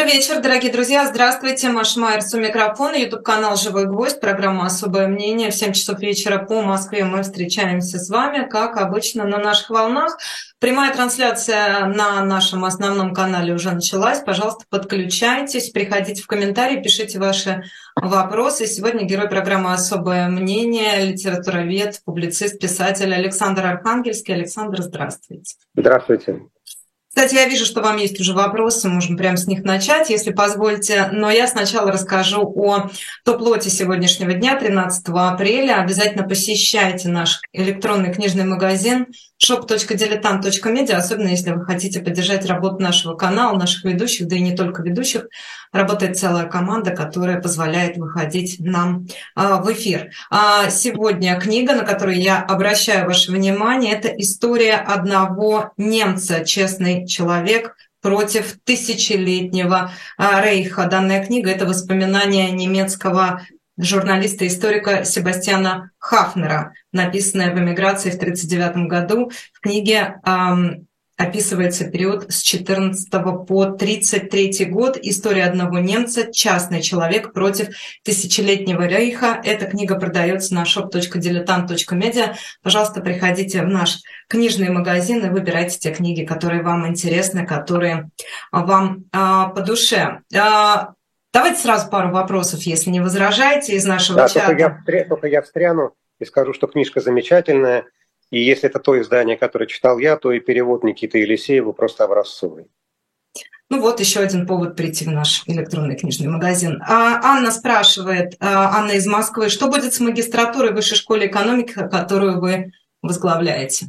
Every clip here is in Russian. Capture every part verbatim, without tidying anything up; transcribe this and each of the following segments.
вечер, дорогие друзья. Здравствуйте. Маша Майерс у микрофона. Ютуб-канал «Живой гвоздь». Программа «Особое мнение». В семь часов вечера по Москве мы встречаемся с вами, как обычно, на наших волнах. Прямая трансляция на нашем основном канале уже началась. Пожалуйста, подключайтесь, приходите в комментарии, пишите ваши вопросы. Сегодня герой программы «Особое мнение», литературовед, публицист, писатель Александр Архангельский. Александр, здравствуйте. Здравствуйте. Кстати, я вижу, что вам есть уже вопросы, можем прямо с них начать, если позволите. Но я сначала расскажу о топ-лоте сегодняшнего дня, тринадцатого апреля. Обязательно посещайте наш электронный книжный магазин шоп точка дилетант точка медиа, особенно если вы хотите поддержать работу нашего канала, наших ведущих, да и не только ведущих. Работает целая команда, которая позволяет выходить нам в эфир. Сегодня книга, на которую я обращаю ваше внимание, это «История одного немца. Честный человек против тысячелетнего рейха». Данная книга – это воспоминания немецкого журналиста-историка Себастьяна Хафнера, написанная в эмиграции в тысяча девятьсот тридцать девятом году. В книге эм, описывается период с четырнадцатого по тридцать третий год. «История одного немца. Частный человек против тысячелетнего рейха». Эта книга продается на шоп точка дилетант точка медиа. Пожалуйста, приходите в наш книжный магазин и выбирайте те книги, которые вам интересны, которые вам э, по душе. Э, Давайте сразу пару вопросов, если не возражаете, из нашего да, чата. Только я, встря... только я встряну и скажу, что книжка замечательная. И если это то издание, которое читал я, то и перевод Никиты Елисеева просто образцовый. Ну вот еще один повод прийти в наш электронный книжный магазин. А, Анна спрашивает, а, Анна из Москвы, что будет с магистратурой в Высшей школе экономики, которую вы возглавляете?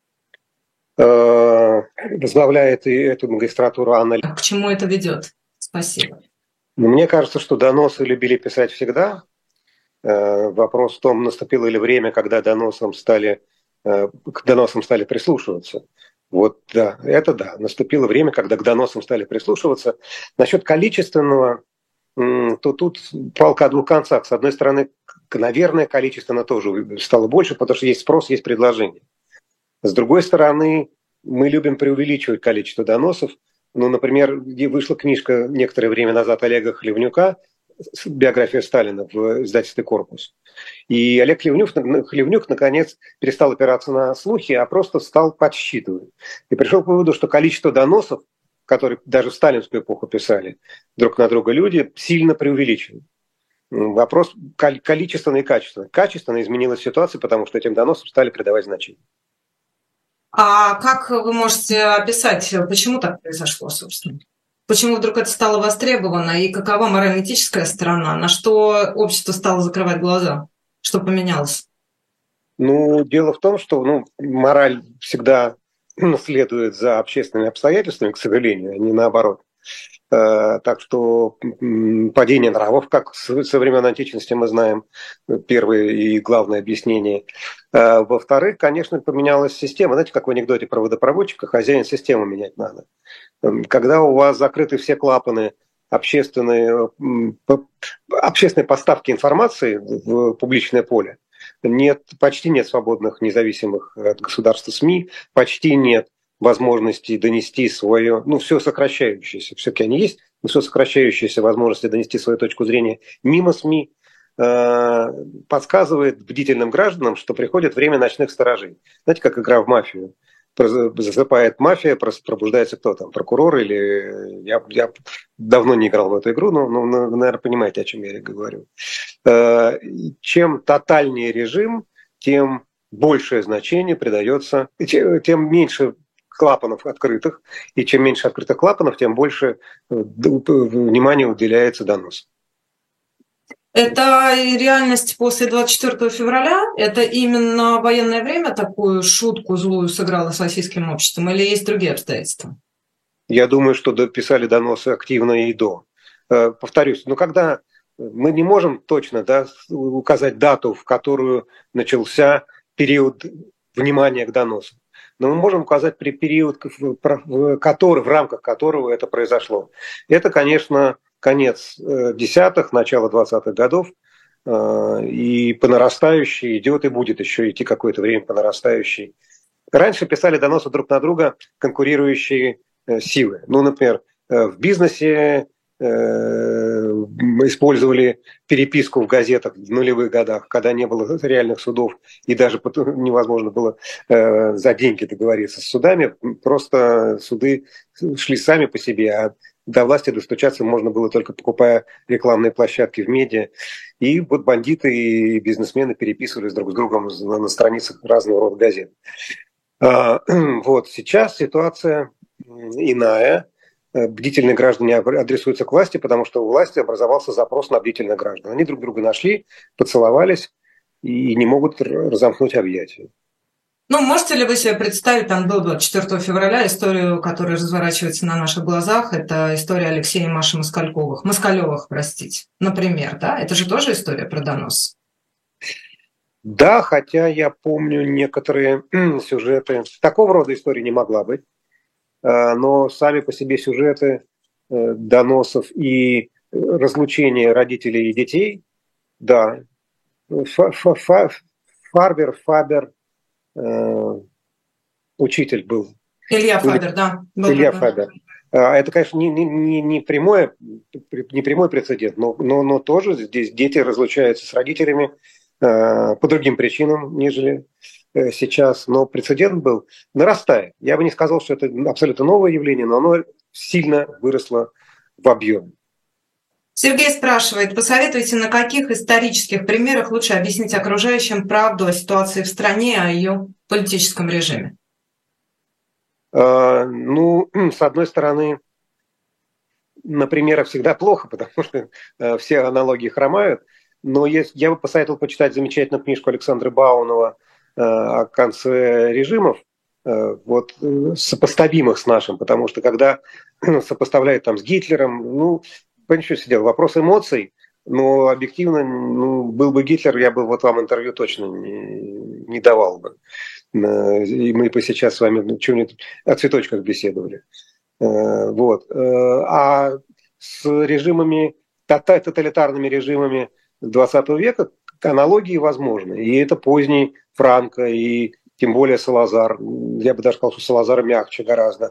Возглавляет и эту магистратуру Анна. К чему это ведет? Спасибо. Мне кажется, что доносы любили писать всегда. Вопрос в том, наступило ли время, когда доносам стали, к доносам стали прислушиваться. Вот да, это да, наступило время, когда к доносам стали прислушиваться. Насчет количественного, то тут палка о двух концах. С одной стороны, наверное, количественно тоже стало больше, потому что есть спрос, есть предложение. С другой стороны, мы любим преувеличивать количество доносов. Ну, например, вышла книжка некоторое время назад Олега Хлевнюка «Биография Сталина» в издательстве «Корпус». И Олег Хлевнюк, Хлевнюк, наконец, перестал опираться на слухи, а просто стал подсчитывать. И пришел к выводу, что количество доносов, которые даже в сталинскую эпоху писали друг на друга люди, сильно преувеличено. Вопрос количественный и качественный. Качественно изменилась ситуация, потому что этим доносам стали придавать значение. А как вы можете описать, почему так произошло, собственно? Почему вдруг это стало востребовано? И какова морально-этическая сторона? На что общество стало закрывать глаза? Что поменялось? Ну, дело в том, что ну, мораль всегда следует за общественными обстоятельствами, к сожалению, а не наоборот. Так что падение нравов, как со времен античности мы знаем, первое и главное объяснение. Во-вторых, конечно, поменялась система. Знаете, как в анекдоте про водопроводчика, хозяин системы менять надо. Когда у вас закрыты все клапаны общественные, общественной поставки информации в публичное поле, нет, почти нет свободных, независимых от государства СМИ, почти нет возможности донести свое, ну, все сокращающееся, все-таки они есть, но все сокращающиеся возможности донести свою точку зрения мимо СМИ, э, подсказывает бдительным гражданам, что приходит время ночных сторожей. Знаете, как игра в мафию. Засыпает мафия, пробуждается кто там, прокурор или... Я, я давно не играл в эту игру, но, но вы, наверное, понимаете, о чем я говорю. Э, чем тотальнее режим, тем большее значение придается, тем меньше клапанов открытых, и чем меньше открытых клапанов, тем больше внимания уделяется доносу. Это реальность после двадцать четвёртого февраля? Это именно военное время такую шутку злую сыграло с российским обществом, или есть другие обстоятельства? Я думаю, что писали доносы активно и до. Повторюсь, но когда мы не можем точно, да, указать дату, в которую начался период внимания к доносам, но мы можем указать при период, в, который, в рамках которого это произошло. Это, конечно, конец десятых, начало двадцатых годов, и по нарастающей идет и будет еще идти какое-то время по нарастающей. Раньше писали доносы друг на друга конкурирующие силы. Ну, например, в бизнесе использовали переписку в газетах в нулевых годах, когда не было реальных судов и даже невозможно было за деньги договориться с судами. Просто суды шли сами по себе, а до власти достучаться можно было только покупая рекламные площадки в медиа. И вот бандиты и бизнесмены переписывались друг с другом на страницах разного рода газет. Вот сейчас ситуация иная. Бдительные граждане адресуются к власти, потому что у власти образовался запрос на бдительных граждан. Они друг друга нашли, поцеловались и не могут разомкнуть объятия. Ну, можете ли вы себе представить, там до двадцать четвёртого февраля историю, которая разворачивается на наших глазах, это история Алексея и Маши Москальковых, Москалевых, простите, например, да? Это же тоже история про донос. Да, хотя я помню некоторые сюжеты. Такого рода истории не могла быть. Но сами по себе сюжеты доносов и разлучения родителей и детей, да. Фарбер, Фабер, учитель был. Илья Фабер, да. Был Илья такой. Фабер. Это, конечно, не, не, не, прямое, не прямой прецедент, но, но, но тоже здесь дети разлучаются с родителями по другим причинам, нежели сейчас, но прецедент был, нарастает. Я бы не сказал, что это абсолютно новое явление, но оно сильно выросло в объеме. Сергей спрашивает, посоветуйте, на каких исторических примерах лучше объяснить окружающим правду о ситуации в стране и о ее политическом режиме? А, ну, с одной стороны, на примерах всегда плохо, потому что а, все аналогии хромают, но есть, я бы посоветовал почитать замечательную книжку Александра Баунова о конце режимов, вот, сопоставимых с нашим, потому что когда сопоставляют там с Гитлером, ну, понимаете, что дело, вопрос эмоций, но объективно, ну, был бы Гитлер, я бы вот вам интервью точно не, не давал бы. И мы бы сейчас с вами что-нибудь о цветочках беседовали. Вот. А с режимами, тоталитарными режимами двадцатого века аналогии возможны. И это поздний Франко, и тем более Салазар. Я бы даже сказал, что Салазар мягче гораздо.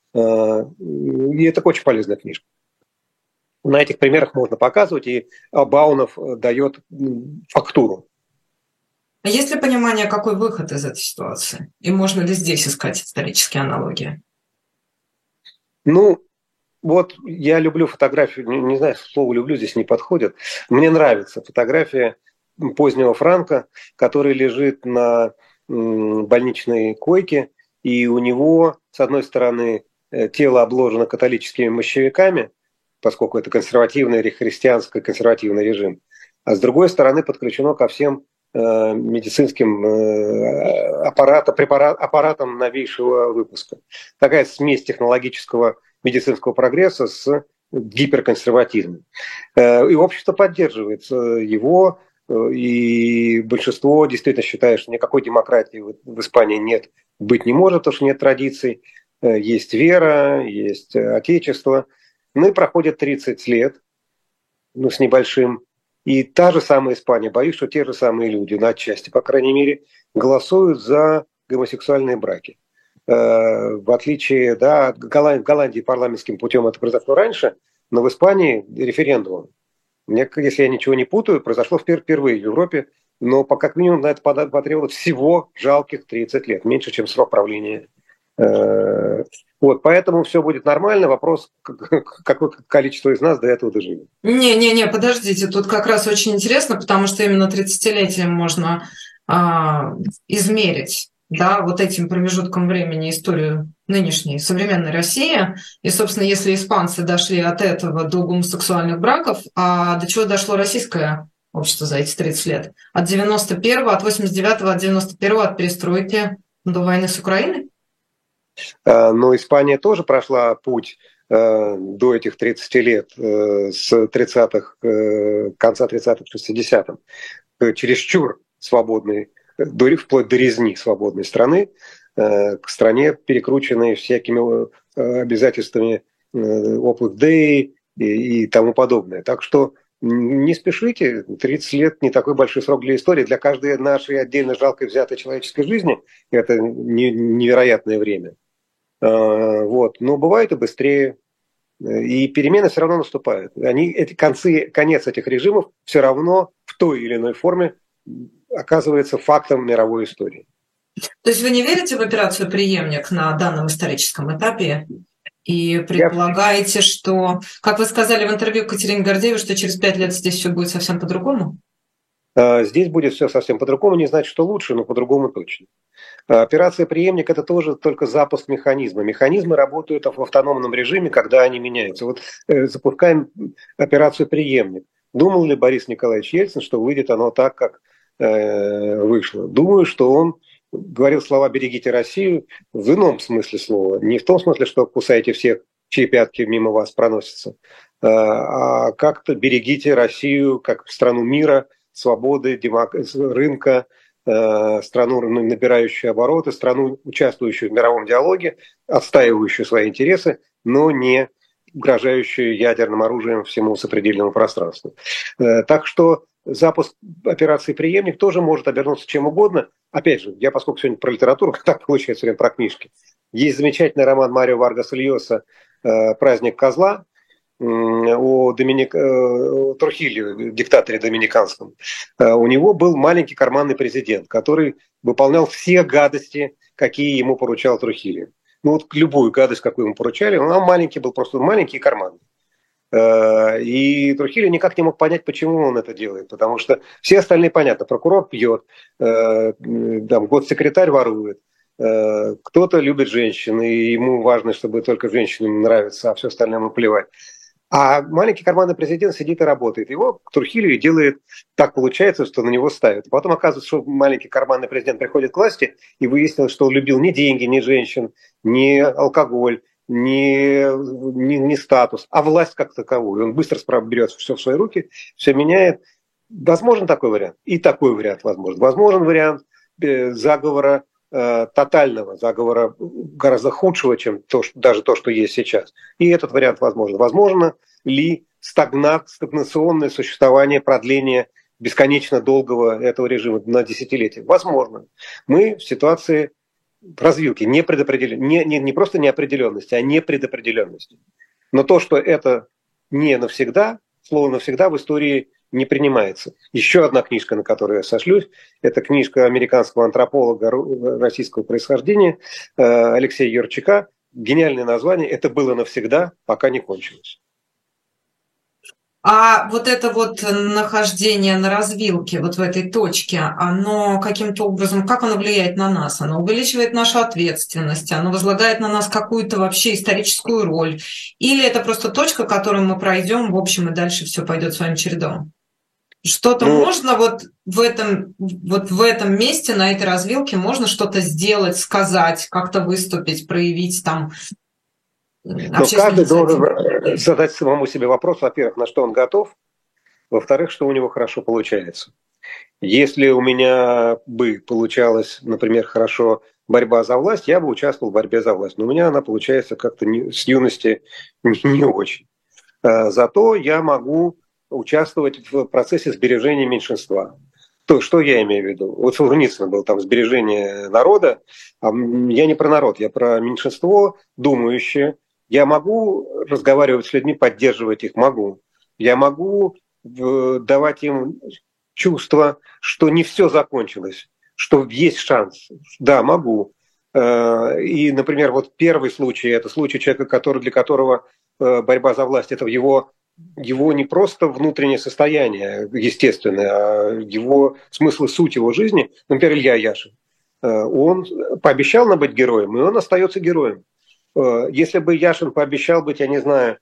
И это очень полезная книжка. На этих примерах можно показывать, и Баунов дает фактуру. А есть ли понимание, какой выход из этой ситуации? И можно ли здесь искать исторические аналогии? Ну, вот я люблю фотографию, не, не знаю, слово «люблю» здесь не подходит. Мне нравится фотография позднего Франко, который лежит на больничной койке, и у него, с одной стороны, тело обложено католическими мощевиками, поскольку это консервативный, христианский консервативный режим, а с другой стороны подключено ко всем медицинским аппаратам, препарат, аппаратам новейшего выпуска. Такая смесь технологического медицинского прогресса с гиперконсерватизмом. И общество поддерживает его, и большинство действительно считает, что никакой демократии в Испании нет, быть не может, потому что нет традиций. Есть вера, есть отечество. Ну и проходит тридцать лет, ну с небольшим. И та же самая Испания, боюсь, что те же самые люди, на отчасти, по крайней мере, голосуют за гомосексуальные браки. В отличие, да, от Голландии, в Голландии парламентским путем это произошло раньше, но в Испании референдумом. Мне, если я ничего не путаю, произошло впервые в Европе, но по как минимум на это потребовалось всего жалких тридцать лет, меньше, чем срок правления. Вот, поэтому все будет нормально. Вопрос, какое количество из нас до этого доживет. Не-не-не, подождите, тут как раз очень интересно, потому что именно тридцатилетием можно а, измерить, да, вот этим промежутком времени историю нынешней современной России. И, собственно, если испанцы дошли от этого до гомосексуальных браков, а до чего дошло российское общество за эти тридцать лет? От девяносто первого, от восемьдесят девятого, от девяносто первого, от перестройки до войны с Украиной? Но Испания тоже прошла путь до этих тридцати лет с тридцатых, конца тридцатых, шестидесятых, чересчур свободной, вплоть до резни свободной страны, к стране, перекрученной всякими обязательствами Opus Dei и тому подобное. Так что не спешите, тридцать лет не такой большой срок для истории. Для каждой нашей отдельно жалкой взятой человеческой жизни это невероятное время. Вот. Но бывает и быстрее. И перемены все равно наступают. Они, эти концы, конец этих режимов все равно в той или иной форме оказывается фактом мировой истории. То есть вы не верите в операцию «Преемник» на данном историческом этапе? И предполагаете, что, как вы сказали в интервью Катерине Гордеевой, что через пять лет здесь все будет совсем по-другому? Здесь будет все совсем по-другому, не значит, что лучше, но по-другому точно. Операция «Преемник» – это тоже только запуск механизма. Механизмы работают в автономном режиме, когда они меняются. Вот э, запускаем операцию «Преемник». Думал ли Борис Николаевич Ельцин, что выйдет оно так, как э, вышло? Думаю, что он говорил слова «берегите Россию» в ином смысле слова. Не в том смысле, что кусаете всех, чьи пятки мимо вас проносятся, а как-то берегите Россию как страну мира, свободы, демок... рынка, страну, набирающую обороты, страну, участвующую в мировом диалоге, отстаивающую свои интересы, но не угрожающую ядерным оружием всему сопредельному пространству. Так что запуск операции «Преемник» тоже может обернуться чем угодно. Опять же, я, поскольку сегодня про литературу, так получается, время про книжки. Есть замечательный роман Марио Варгаса Льоса «Праздник козла», о, Доминик... о Трухильо, диктаторе доминиканском. У него был маленький карманный президент, который выполнял все гадости, какие ему поручал Трухильо. Ну вот любую гадость, какую ему поручали, он маленький был, просто маленький и карманный. И Трухильо никак не мог понять, почему он это делает, потому что все остальные понятно. Прокурор пьет, там, госсекретарь ворует, кто-то любит женщин, и ему важно, чтобы только женщинам нравится, а все остальное ему плевать. А маленький карманный президент сидит и работает. Его Трухильо делает, так получается, что на него ставят. Потом оказывается, что маленький карманный президент приходит к власти, и выяснилось, что он любил не деньги, не женщин, не алкоголь, не, не, не статус, а власть как таковую. Он быстро берет все в свои руки, все меняет. Возможен такой вариант? И такой вариант возможен. Возможен вариант заговора, тотального заговора, гораздо худшего, чем то, что, даже то, что есть сейчас. И этот вариант возможен. Возможно ли стагнат, стагнационное существование, продление бесконечно долгого этого режима на десятилетия? Возможно. Мы в ситуации развилки, не, не, не, не просто неопределенности, а непредопределенности. Но то, что это не навсегда, слово «навсегда» в истории не принимается. Еще одна книжка, на которую я сошлюсь, это книжка американского антрополога российского происхождения Алексея Юрчака. Гениальное название «Это было навсегда, пока не кончилось». А вот это вот нахождение на развилке, вот в этой точке, оно каким-то образом, как оно влияет на нас? Оно увеличивает нашу ответственность, оно возлагает на нас какую-то вообще историческую роль? Или это просто точка, которую мы пройдем, в общем, и дальше все пойдет своим чередом? Что-то ну, можно вот в этом, вот в этом месте, на этой развилке, можно что-то сделать, сказать, как-то выступить, проявить там Но каждый должен задать самому себе вопрос, во-первых, на что он готов, во-вторых, что у него хорошо получается. Если у меня бы получалась, например, хорошо борьба за власть, я бы участвовал в борьбе за власть. Но у меня она получается как-то не, с юности не, не очень. Зато я могу участвовать в процессе сбережения меньшинства. То, что я имею в виду? Вот Солженицын был там сбережение народа, а я не про народ, я про меньшинство думающее. Я могу разговаривать с людьми, поддерживать их, могу. Я могу давать им чувство, что не все закончилось, что есть шанс. Да, могу. И, например, вот первый случай, это случай человека, который, для которого борьба за власть, это его, его не просто внутреннее состояние естественное, а его смысл и суть его жизни. Например, Илья Яшин. Он пообещал нам быть героем, и он остается героем. Если бы Яшин пообещал быть, я не знаю,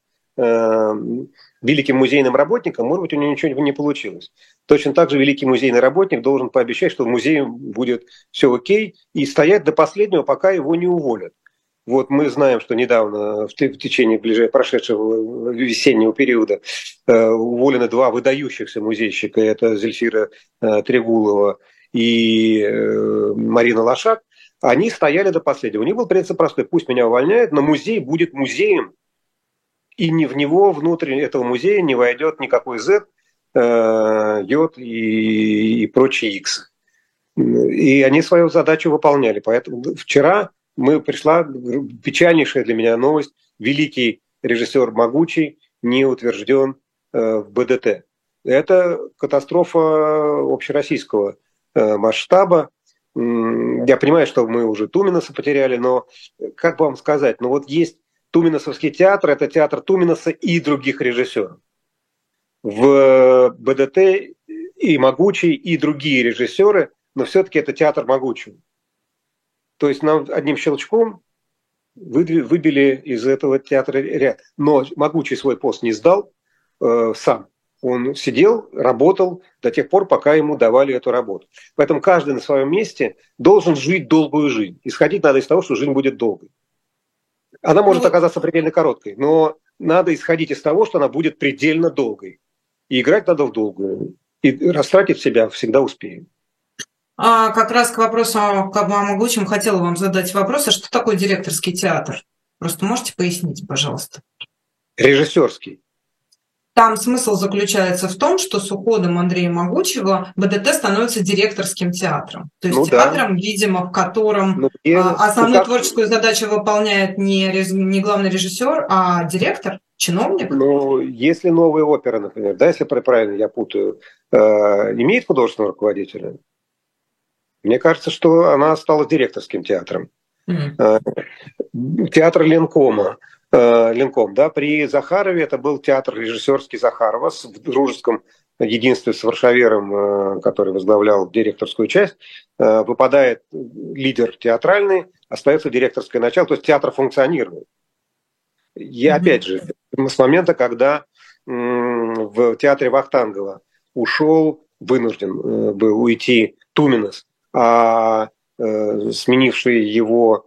великим музейным работником, может быть, у него ничего не получилось. Точно так же великий музейный работник должен пообещать, что в музее будет все окей, и стоять до последнего, пока его не уволят. Вот мы знаем, что недавно, в течение прошедшего весеннего периода, уволены два выдающихся музейщика, это Зельфира Трегулова и Марина Лошак. Они стояли до последнего. У них был принцип простой: пусть меня увольняют, но музей будет музеем, и не в него, внутрь этого музея, не войдет никакой Z, йод и, и прочие X. И они свою задачу выполняли. Поэтому вчера мы пришла печальнейшая для меня новость. Великий режиссер могучий не утвержден в БДТ. Это катастрофа общероссийского масштаба. Я понимаю, что мы уже Туминаса потеряли, но как вам сказать, ну вот есть Туминасовский театр, это театр Туминаса и других режиссеров. В БДТ и могучий, и другие режиссеры, но все-таки это театр могучего. То есть нам одним щелчком выбили из этого театра ряд. Но могучий свой пост не сдал э, сам. Он сидел, работал до тех пор, пока ему давали эту работу. Поэтому каждый на своем месте должен жить долгую жизнь. Исходить надо из того, что жизнь будет долгой. Она может оказаться предельно короткой, но надо исходить из того, что она будет предельно долгой. И играть надо в долгую. И растратить себя всегда успеем. А как раз к вопросу о могучем хотела вам задать вопрос, а что такое директорский театр? Просто можете пояснить, пожалуйста? Режиссерский. Там смысл заключается в том, что с уходом Андрея Могучего БДТ становится директорским театром. То есть ну, театром, да. видимо, в котором ну, где, основную ну, как... творческую задачу выполняет не, не главный режиссер, а директор, чиновник. Ну, если новая опера, например, да, если правильно я путаю, э, имеет художественного руководителя, мне кажется, что она стала директорским театром. Mm. Театр Ленкома. Ленком, да, при Захарове это был театр режиссерский Захарова в дружеском единстве с Варшавером, который возглавлял директорскую часть. Выпадает лидер театральный, остается директорское начало, то есть театр функционирует. И mm-hmm. опять же, с момента, когда в театре Вахтангова ушел, вынужден был уйти Туминас, а сменивший его,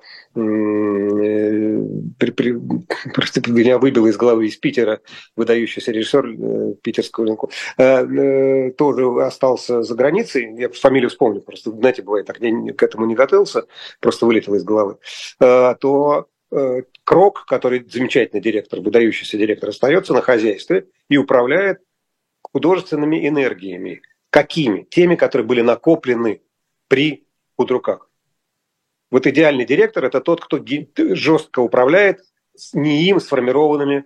при, при, просто меня выбило из головы из Питера, выдающийся режиссер питерского Ленкома, тоже остался за границей. Я фамилию вспомнил, просто, знаете, бывает, так я к этому не готовился, просто вылетело из головы. То Крок, который замечательный директор, выдающийся директор, остается на хозяйстве и управляет художественными энергиями. Какими? Теми, которые были накоплены при Кудруках. Вот идеальный директор – это тот, кто жестко управляет не им сформированными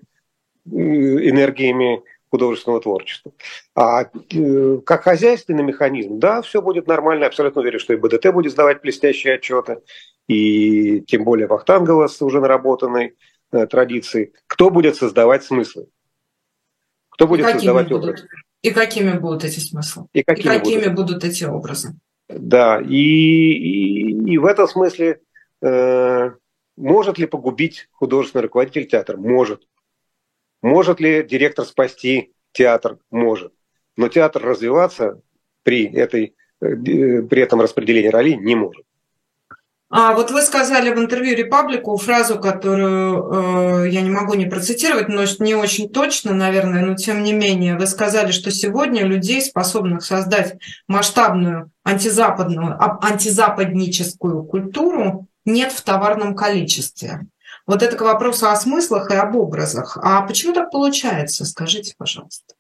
энергиями художественного творчества. А как хозяйственный механизм, да, все будет нормально. Абсолютно уверен, что и БДТ будет сдавать блестящие отчеты, и тем более Вахтангова с уже наработанной э, традицией. Кто будет создавать смыслы? Кто будет создавать образы? И какими будут эти смыслы? И какими, и какими будут? будут эти образы? Да, и, и, и в этом смысле э, может ли погубить художественный руководитель театр? Может. Может ли директор спасти театр? Может. Но театр развиваться при, этой, э, при этом распределении ролей не может. А вот вы сказали в интервью «Репаблику» фразу, которую э, я не могу не процитировать, но не очень точно, наверное, но тем не менее. Вы сказали, что сегодня людей, способных создать масштабную антизападную, антизападническую культуру, нет в товарном количестве. Вот это к вопросу о смыслах и об образах. А почему так получается? Скажите, пожалуйста.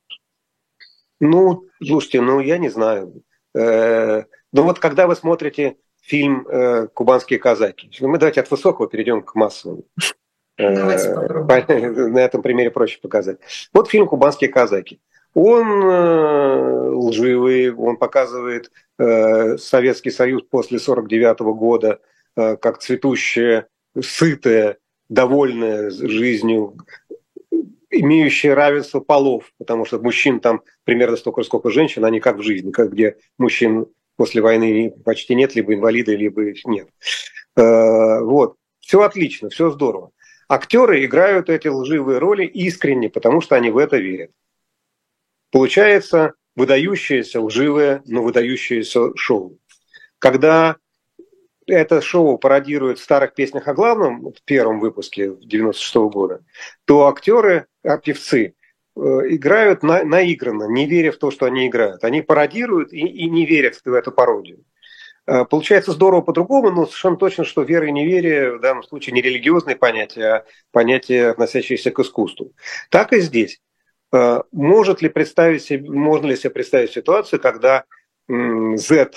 Ну, слушайте, ну я не знаю. Э, ну вот когда вы смотрите фильм э, «Кубанские казаки». Мы давайте от высокого перейдем к массовому. Давайте попробуем. На этом примере проще показать. Вот фильм «Кубанские казаки». Он э, лживый, он показывает э, Советский Союз после сорок девятого года э, как цветущее, сытое, довольное жизнью, имеющее равенство полов, потому что мужчин там примерно столько, сколько женщин, а не как в жизни, как где мужчин после войны почти нет, либо инвалиды, либо нет. Вот. Все отлично, все здорово. Актеры играют эти лживые роли искренне, потому что они в это верят. Получается выдающееся, лживое, но выдающееся шоу. Когда это шоу пародирует в старых песнях о главном, в первом выпуске девяносто шестого года, то актеры, а певцы, играют на, наигранно, не веря в то, что они играют. Они пародируют и, и не верят в эту пародию. Получается здорово по-другому, но совершенно точно, что вера и неверие в данном случае не религиозные понятия, а понятия, относящиеся к искусству. Так и здесь. Может ли представить себе, можно ли себе представить ситуацию, когда Z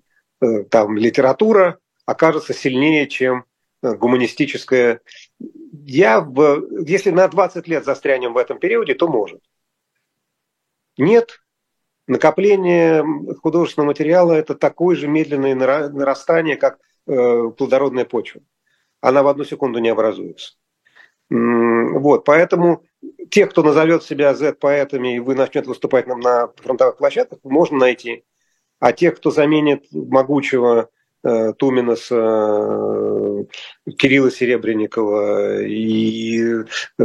там, литература окажется сильнее, чем гуманистическая я, в, если на двадцать лет застрянем в этом периоде, то может. Нет. Накопление художественного материала – это такое же медленное нарастание, как э, плодородная почва. Она в одну секунду не образуется. Вот, поэтому тех, кто назовет себя зет-поэтами, и вы начнете выступать нам на фронтовых площадках, можно найти. А тех, кто заменит могучего э, Туминаса, э, Кирилла Серебренникова и э,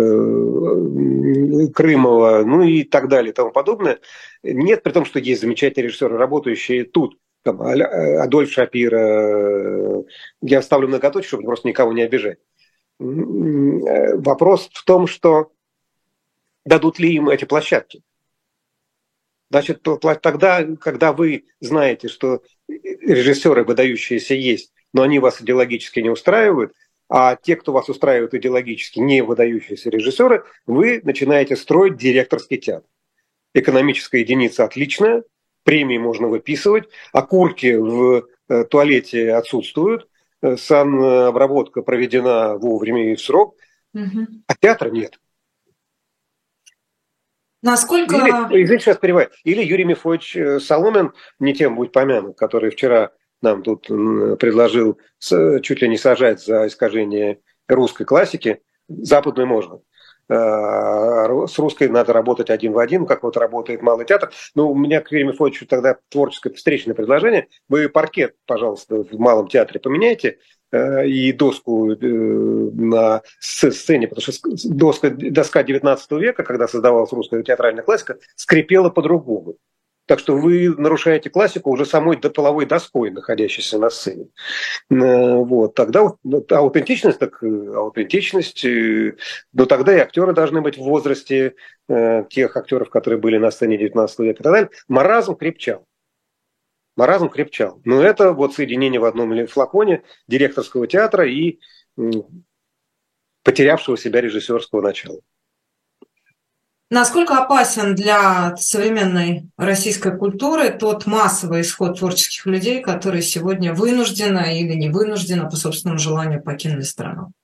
Крымова, ну и так далее и тому подобное, нет, при том, что есть замечательные режиссеры, работающие тут. Там, Адольф Шапира, я ставлю многоточие, чтобы просто никого не обижать. Вопрос в том, что дадут ли им эти площадки. Значит, тогда, когда вы знаете, что режиссеры выдающиеся есть, но они вас идеологически не устраивают, а те, кто вас устраивает идеологически, не выдающиеся режиссеры, вы начинаете строить директорский театр. Экономическая единица отличная, премии можно выписывать, окурки в туалете отсутствуют, санобработка проведена вовремя и в срок, угу. А театра нет. Насколько... Или, извините, сейчас перебиваю. Или Юрий Мефодич Соломин, не тем будь помянут, который вчера нам тут предложил чуть ли не сажать за искажение русской классики. Западную можно. С русской надо работать один в один, как вот работает Малый театр. Но у меня к Юрию Мефодичу тогда творческое встречное предложение. Вы паркет, пожалуйста, в Малом театре поменяйте и доску на сцене, потому что доска, доска девятнадцатого века, когда создавалась русская театральная классика, скрипела по-другому. Так что вы нарушаете классику уже самой половой доской, находящейся на сцене. Вот. Тогда аутентичность, так аутентичность, но тогда и актеры должны быть в возрасте тех актеров, которые были на сцене девятнадцатого века и так далее. Маразм крепчал. Маразм крепчал. Но это вот соединение в одном флаконе директорского театра и потерявшего себя режиссерского начала. Насколько опасен для современной российской культуры тот массовый исход творческих людей, которые сегодня вынужденно или не вынужденно по собственному желанию покинули страну?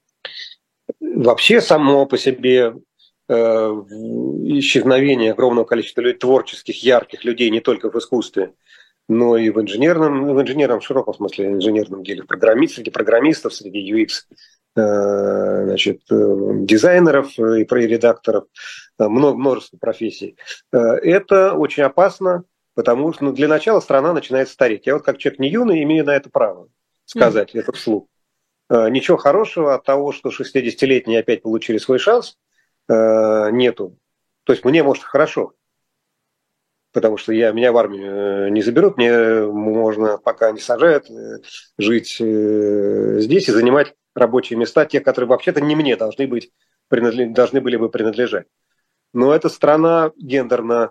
Вообще само по себе э, исчезновение огромного количества людей, творческих, ярких людей не только в искусстве, но и в инженерном, в инженерном в широком смысле, инженерном деле, программист, среди программистов, среди ю экс, значит, дизайнеров и редакторов, множество профессий. Это очень опасно, потому что ну, для начала страна начинает стареть. Я вот как человек не юный имею на это право сказать mm. это вслух. Ничего хорошего от того, что шестидесятилетние опять получили свой шанс, нету. То есть мне, может, хорошо, потому что я, меня в армию не заберут, мне можно, пока не сажают, жить здесь и занимать рабочие места, те, которые вообще-то не мне должны быть, должны были бы принадлежать. Но эта страна гендерно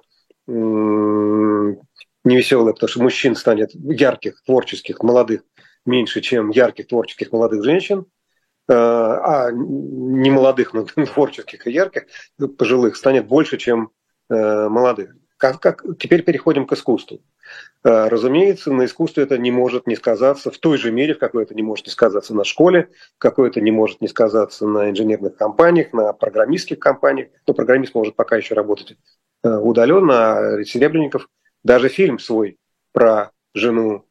невеселая, потому что мужчин станет ярких, творческих, молодых меньше, чем ярких, творческих, молодых женщин, а не молодых, но творческих и ярких, пожилых станет больше, чем молодых. Как, как, теперь переходим к искусству. Разумеется, на искусстве это не может не сказаться в той же мере, в какой это не может не сказаться на школе, в какой это не может не сказаться на инженерных компаниях, на программистских компаниях. Но программист может пока еще работать удаленно, а Серебренников даже фильм свой про жену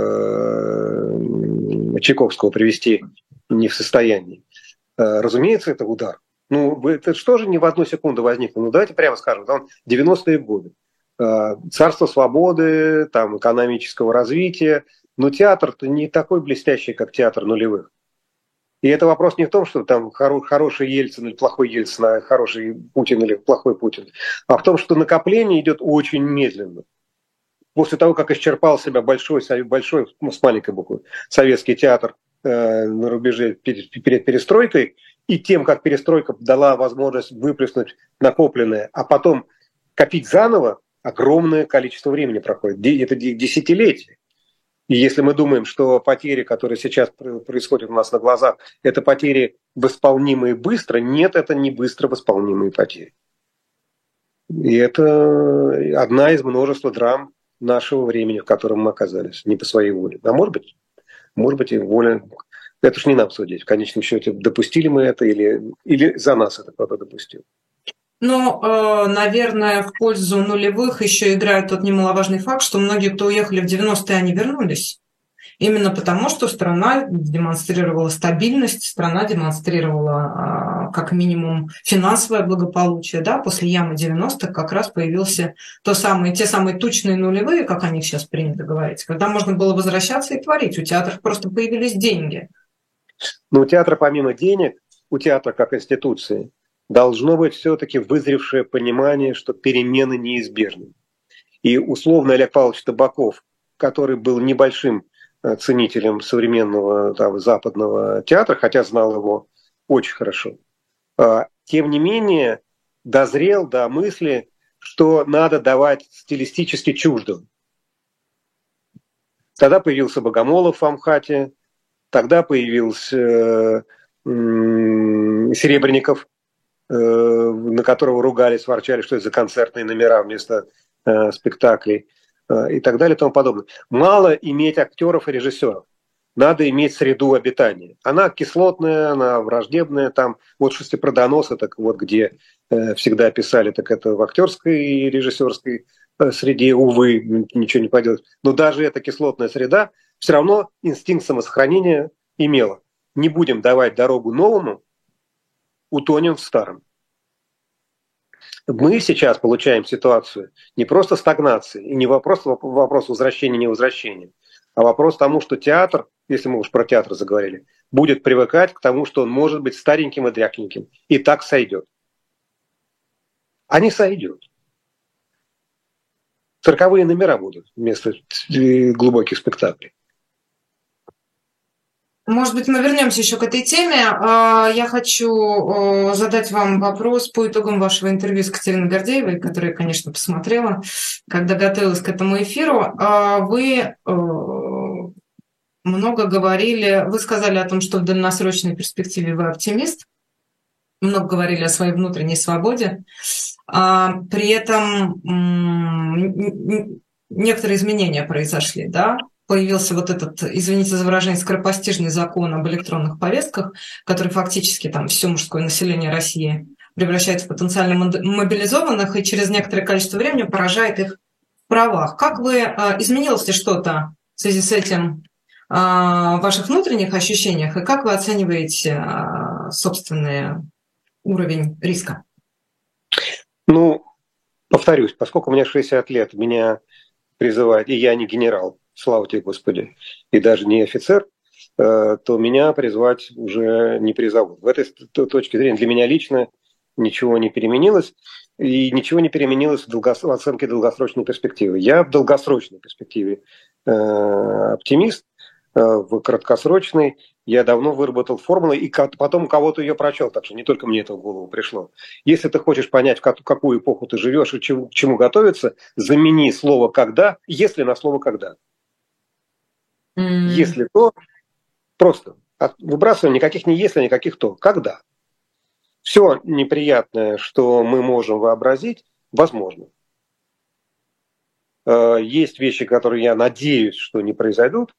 э, Чайковского привести не в состоянии. Разумеется, это удар. Ну, это что же не в одну секунду возникло? Ну, давайте прямо скажем, там девяностые годы. Царство свободы, там, экономического развития. Но театр-то не такой блестящий, как театр нулевых. И это вопрос не в том, что там хоро- хороший Ельцин или плохой Ельцин, а хороший Путин или плохой Путин, а в том, что накопление идет очень медленно. После того, как исчерпал себя большой, большой ну, с маленькой буквы, советский театр э, на рубеже перед, перед перестройкой, и тем, как перестройка дала возможность выплеснуть накопленное, а потом копить заново, огромное количество времени проходит. Это десятилетия. И если мы думаем, что потери, которые сейчас происходят у нас на глазах, это потери восполнимые быстро, нет, это не быстро восполнимые потери. И это одна из множества драм нашего времени, в котором мы оказались, не по своей воле. А может быть, может быть и воля Это ж не нам судить. В конечном счете, допустили мы это или, или за нас это кто-то допустил. Ну, наверное, в пользу нулевых еще играет тот немаловажный факт, что многие, кто уехали в девяностые, они вернулись. Именно потому, что страна демонстрировала стабильность, страна демонстрировала как минимум финансовое благополучие. Да? После ямы девяностых как раз появился то самое, те самые тучные нулевые, как о них сейчас принято говорить, когда можно было возвращаться и творить. У театров просто появились деньги. Но у театра помимо денег, у театра как институции, должно быть все-таки вызревшее понимание, что перемены неизбежны. И условно Олег Павлович Табаков, который был небольшим ценителем современного там, западного театра, хотя знал его очень хорошо, тем не менее дозрел до мысли, что надо давать стилистически чуждым. Тогда появился Богомолов в Амхате, тогда появился Серебренников, на которого ругались, ворчали, что это за концертные номера вместо э, спектаклей э, и так далее и тому подобное. Мало иметь актеров и режиссеров. Надо иметь среду обитания. Она кислотная, она враждебная. Там вот шестипродоносы, так вот где э, всегда писали, так это в актерской и режиссерской э, среде, увы, ничего не поделать. Но даже эта кислотная среда все равно инстинкт самосохранения имела. Не будем давать дорогу новому, утонем в старом. Мы сейчас получаем ситуацию не просто стагнации, и не вопрос, вопрос возвращения-невозвращения, а вопрос тому, что театр, если мы уж про театр заговорили, будет привыкать к тому, что он может быть стареньким и дрякненьким, и так сойдет. А не сойдет. Цирковые номера будут вместо глубоких спектаклей. Может быть, мы вернемся еще к этой теме. Я хочу задать вам вопрос по итогам вашего интервью с Катериной Гордеевой, которую я, конечно, посмотрела, когда готовилась к этому эфиру. Вы много говорили, вы сказали о том, что в дальносрочной перспективе вы оптимист, много говорили о своей внутренней свободе. При этом некоторые изменения произошли, да? Появился вот этот, извините за выражение, скоропостижный закон об электронных повестках, который фактически там все мужское население России превращает в потенциально мобилизованных и через некоторое количество времени поражает их в правах. Как вы, изменилось ли что-то в связи с этим в ваших внутренних ощущениях, и как вы оцениваете собственный уровень риска? Ну, повторюсь, поскольку мне шестьдесят лет, меня призывают, и я не генерал, слава тебе, Господи, и даже не офицер, то меня призвать уже не призовут. В этой точке зрения для меня лично ничего не переменилось, и ничего не переменилось в, долгос... в оценке долгосрочной перспективы. Я в долгосрочной перспективе э, оптимист, э, в краткосрочной я давно выработал формулу, и потом кого-то ее прочел, так что не только мне это в голову пришло. Если ты хочешь понять, в какую эпоху ты живешь и чему, к чему готовиться, замени слово «когда», если на слово «когда». Mm. Если то, просто выбрасываем никаких не если, никаких то. Когда? Все неприятное, что мы можем вообразить, возможно. Есть вещи, которые я надеюсь, что не произойдут,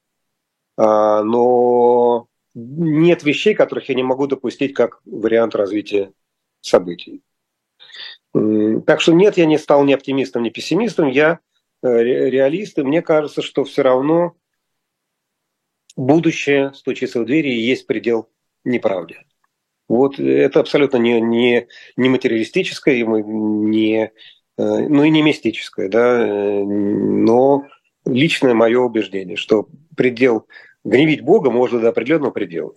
но нет вещей, которых я не могу допустить как вариант развития событий. Так что нет, я не стал ни оптимистом, ни пессимистом, я реалист, и мне кажется, что все равно будущее стучится в двери, и есть предел неправде. Вот это абсолютно не, не, не материалистическое, не, ну и не мистическое, да, но личное мое убеждение, что предел гневить Бога можно до определенного предела.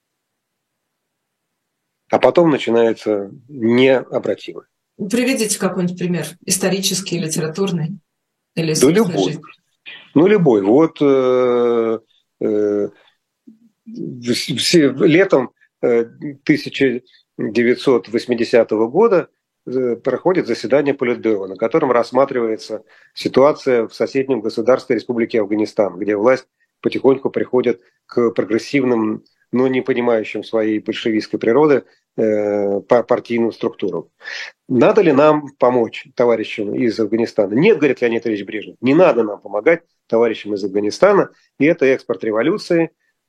А потом начинается необратимо. Приведите какой-нибудь пример, исторический, литературный или да любой. Жизни. Ну, любой. Вот э, э, все, летом тысяча девятьсот восьмидесятого года проходит заседание Политбюро, на котором рассматривается ситуация в соседнем государстве Республики Афганистан, где власть потихоньку приходит к прогрессивным, но не понимающим своей большевистской природы э, по партийным структурам. Надо ли нам помочь товарищам из Афганистана? Нет, говорит Леонид Ильич Брежнев, не надо нам помогать товарищам из Афганистана, и это экспорт революции.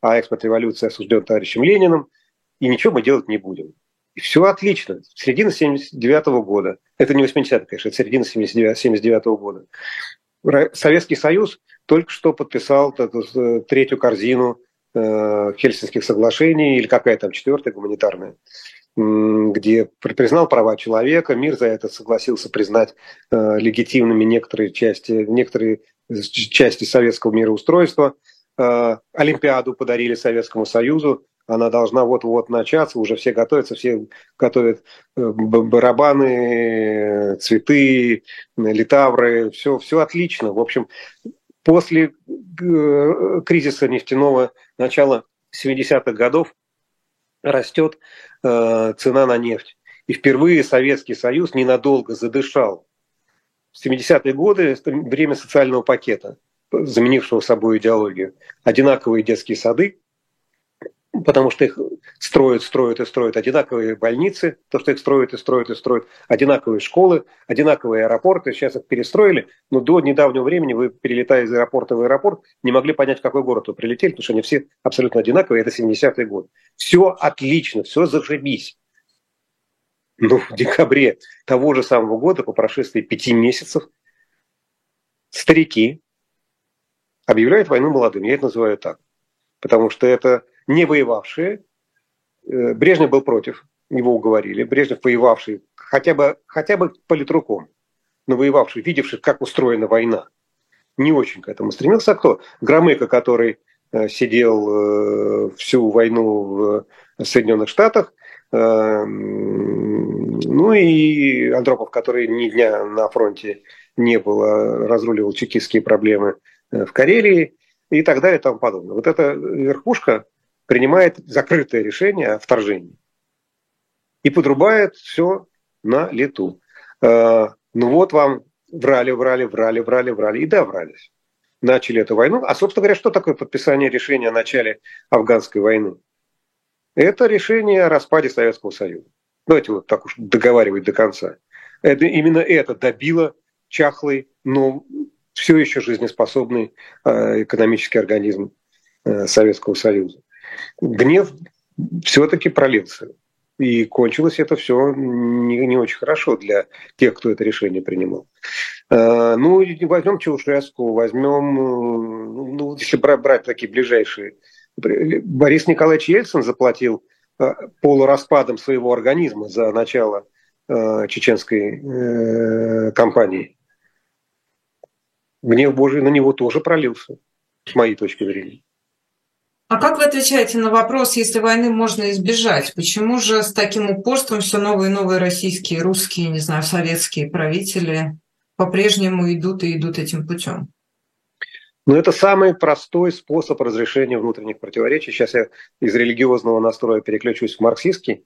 а экспорт революции осужден товарищем Лениным, и ничего мы делать не будем. И все отлично. Середина семьдесят девятого года, это не восьмидесятые, конечно, это середина семьдесят девятого года. Советский Союз только что подписал эту третью корзину э, Хельсинских соглашений, или какая там четвертая гуманитарная, где признал права человека, мир за это согласился признать э, легитимными некоторые части, некоторые части советского мироустройства. Э, Олимпиаду подарили Советскому Союзу, она должна вот-вот начаться, уже все готовятся, все готовят барабаны, цветы, литавры, все, все отлично. В общем, после кризиса нефтяного начала семидесятых годов растет э, цена на нефть. И впервые Советский Союз ненадолго задышал. В семидесятые годы это время социального пакета, заменившего собой идеологию. Одинаковые детские сады, потому что их строят, строят и строят, одинаковые больницы, то, что их строят и строят и строят, одинаковые школы, одинаковые аэропорты. Сейчас их перестроили, но до недавнего времени вы, перелетая из аэропорта в аэропорт, не могли понять, в какой город вы прилетели, потому что они все абсолютно одинаковые, это семидесятые годы. Все отлично, все зашибись. Но в декабре того же самого года, по прошествии пяти месяцев, старики объявляют войну молодым. Я это называю так. Потому что это не воевавшие. Брежнев был против, его уговорили. Брежнев воевавший, хотя бы, хотя бы политруком, но воевавший, видевший, как устроена война, не очень к этому стремился. А кто? Громыко, который сидел всю войну в Соединенных Штатах, ну и Андропов, который ни дня на фронте не был, а разруливал чекистские проблемы в Карелии и так далее и тому подобное. Вот эта верхушка принимает закрытое решение о вторжении и подрубает все на лету. Ну вот вам врали, врали, врали, врали, врали и доврались. Начали эту войну. А, собственно говоря, что такое подписание решения о начале афганской войны? Это решение о распаде Советского Союза. Давайте вот так уж договаривать до конца. Это, именно это добило чахлый, но все еще жизнеспособный э, экономический организм э, Советского Союза. Гнев все-таки пролился. И кончилось это все не, не очень хорошо для тех, кто это решение принимал. Э, ну, возьмем Чаушеску, возьмем, ну, если брать, брать такие ближайшие. Борис Николаевич Ельцин заплатил э, полураспадом своего организма за начало э, чеченской э, кампании. Гнев Божий на него тоже пролился, с моей точки зрения. А как вы отвечаете на вопрос, если войны можно избежать? Почему же с таким упорством все новые и новые российские, русские, не знаю, советские правители по-прежнему идут и идут этим путем? Ну, это самый простой способ разрешения внутренних противоречий. Сейчас я из религиозного настроя переключусь в марксистский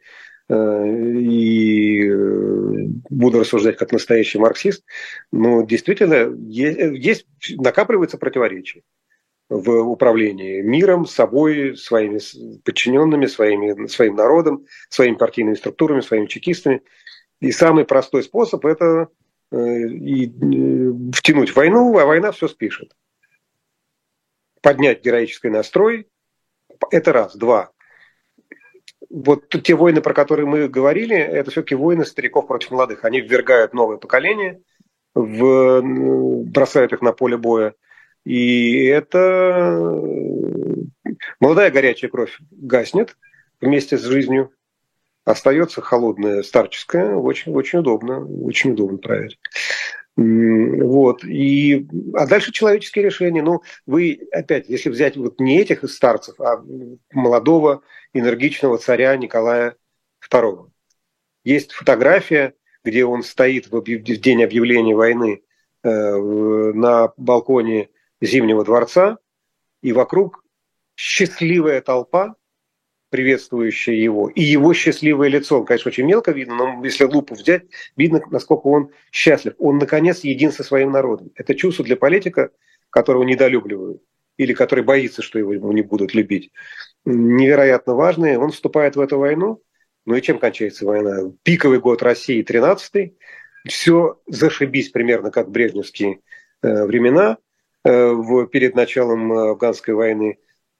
и буду рассуждать как настоящий марксист. Но действительно есть, накапливаются противоречия в управлении миром, собой, своими подчиненными, своими, своим народом, своими партийными структурами, своими чекистами. И самый простой способ – это и втянуть войну, а война все спишет. Поднять героический настрой – это раз. Два. Вот те войны, про которые мы говорили, это все-таки войны стариков против молодых. Они ввергают новое поколение, в, бросают их на поле боя. И это молодая горячая кровь гаснет вместе с жизнью. Остается холодная старческая. Очень, очень удобно. Очень удобно править. Вот. И, а дальше человеческие решения. Ну, вы опять, если взять вот не этих старцев, а молодого, энергичного царя Николая второго. Есть фотография, где он стоит в, объяв... в день объявления войны э, на балконе Зимнего дворца, и вокруг счастливая толпа, приветствующая его, и его счастливое лицо. Он, конечно, очень мелко видно, но если лупу взять, видно, насколько он счастлив. Он, наконец, един со своим народом. Это чувство для политика, которого недолюбливают, или который боится, что его не будут любить, невероятно важное. Он вступает в эту войну. Ну и чем кончается война? Пиковый год России, тринадцатый. Все зашибись примерно как в брежневские э, времена. Э, в, перед началом афганской войны.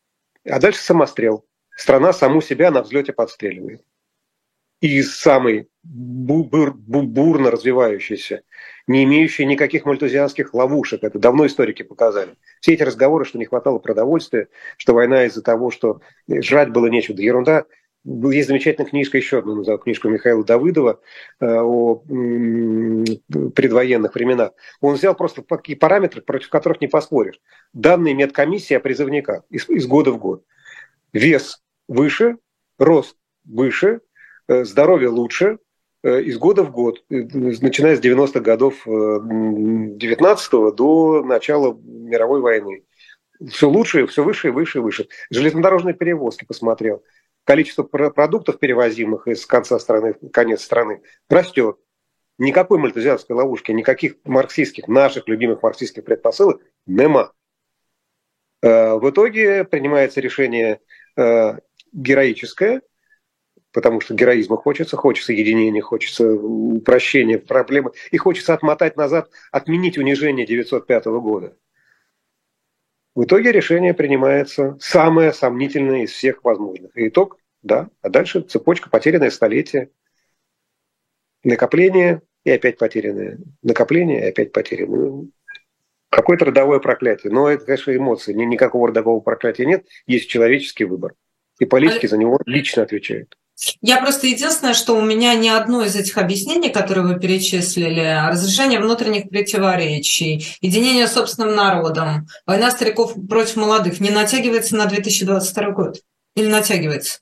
А дальше самострел. Страна саму себя на взлете подстреливает. И самый бур, бур, бурно развивающийся, не имеющий никаких мальтузианских ловушек, это давно историки показали. Все эти разговоры, что не хватало продовольствия, что война из-за того, что жрать было нечего, да ерунда. Есть замечательная книжка, еще одну назову, книжку Михаила Давыдова о предвоенных временах. Он взял просто такие параметры, против которых не поспоришь. Данные медкомиссии о призывниках из, из года в год. Вес выше, рост выше, здоровье лучше из года в год, начиная с девяностых годов девятнадцатого до начала мировой войны. Все лучше, все выше и выше и выше. Железнодорожные перевозки посмотрел. Количество продуктов, перевозимых из конца страны в конец страны, растет. Никакой мальтузианской ловушки, никаких марксистских, наших любимых марксистских предпосылок нема. В итоге принимается решение героическое, потому что героизма хочется, хочется единения, хочется упрощения проблемы, и хочется отмотать назад, отменить унижение девятьсот пятого года. В итоге решение принимается самое сомнительное из всех возможных. И итог, да, а дальше цепочка потерянное столетие, накопление и опять потерянное, накопление и опять потерянное. Какое-то родовое проклятие. Но это, конечно, эмоции. Никакого родового проклятия нет. Есть человеческий выбор. И политики за него лично отвечают. Я просто единственное, что у меня ни одно из этих объяснений, которые вы перечислили, разрешение внутренних противоречий, единение с собственным народом, война стариков против молодых, не натягивается на две тысячи двадцать второй год? Или натягивается?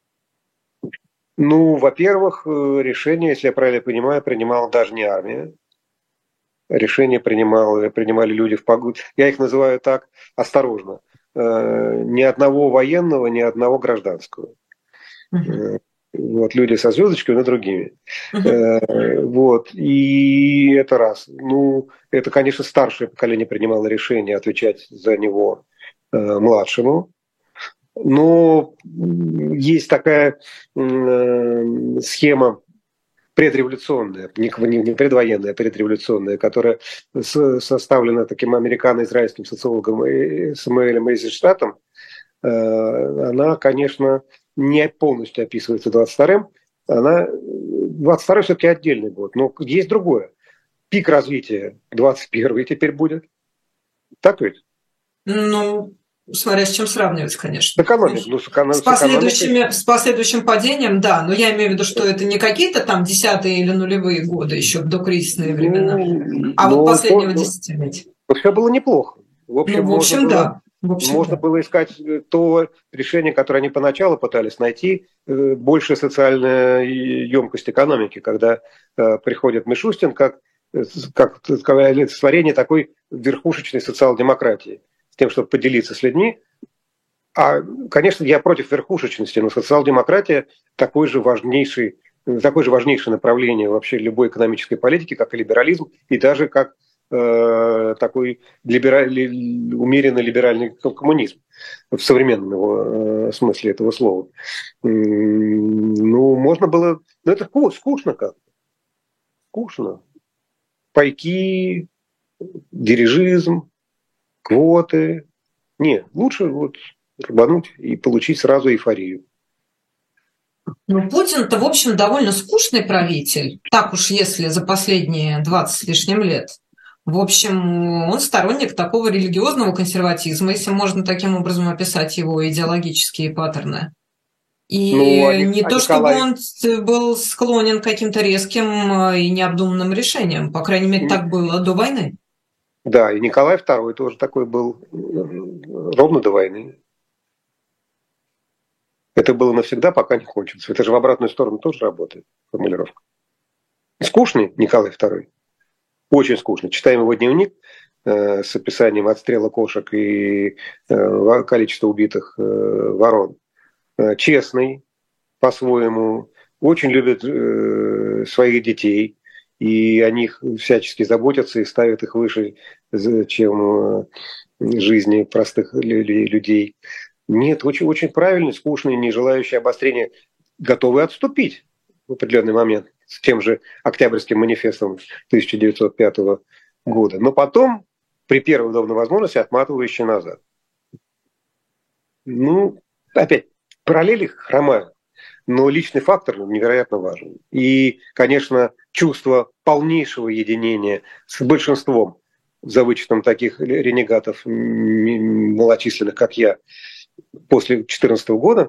Ну, во-первых, решение, если я правильно понимаю, принимала даже не армия. Решение принимали, принимали люди в погоне. Я их называю так осторожно. Ни одного военного, ни одного гражданского. Uh-huh. Вот, люди со звездочкой, но другими. Uh-huh. Вот, и это раз. Ну, это, конечно, старшее поколение принимало решение отвечать за него э, младшему. Но есть такая э, схема предреволюционная, не предвоенная, а предреволюционная, которая составлена таким американо-израильским социологом Самуэлем Эйзенштадтом. Она, конечно, не полностью описывается двадцать вторым. Она, двадцать второй все-таки отдельный год. Но есть другое. Пик развития двадцать первый теперь будет. Так ведь? Ну, смотря с чем сравнивать, конечно. С экономикой. Ну, с, эконом... с, последующими, с последующим падением, да. Но я имею в виду, что это не какие-то там десятые или нулевые годы, еще докризисные времена, ну, а вот последнего десятилетия. Ну, все было неплохо. В общем, ну, в общем было... да. В общем, Можно да. было искать то решение, которое они поначалу пытались найти, большая социальная емкость экономики, когда э, приходит Мишустин как, как, как олицетворение такой верхушечной социал-демократии, с тем, чтобы поделиться с людьми. А, конечно, я против верхушечности, но социал-демократия такой же важнейший, такое же важнейшее направление вообще любой экономической политики, как и либерализм, и даже как такой либераль, умеренно либеральный коммунизм в современном его смысле этого слова. Ну, можно было... Ну, это скучно как-то. Скучно. Пайки, дирижизм, квоты. Нет, лучше вот рвануть и получить сразу эйфорию. Ну, Путин-то, в общем, довольно скучный правитель, так уж если за последние двадцать с лишним лет. В общем, он сторонник такого религиозного консерватизма, если можно таким образом описать его идеологические паттерны. И ну, а не а то, Николай... чтобы он был склонен к каким-то резким и необдуманным решениям. По крайней мере, так было до войны. Да, и Николай второй тоже такой был ровно до войны. Это было навсегда, пока не кончится. Это же в обратную сторону тоже работает формулировка. Скучный Николай второй. Очень скучно. Читаем его дневник э, с описанием отстрела кошек и э, количества убитых э, ворон. Э, честный, по-своему, очень любит э, своих детей, и о них всячески заботятся и ставят их выше, чем э, жизни простых людей. Нет, очень, очень правильный, скучный, не желающий обострения, готовый отступить в определенный момент с тем же Октябрьским манифестом тысяча девятьсот пятого года. Но потом, при первой удобной возможности, отматывающий назад. Ну, опять, параллели хромают, но личный фактор невероятно важен. И, конечно, чувство полнейшего единения с большинством, за вычетом таких ренегатов малочисленных, как я, после две тысячи четырнадцатого года,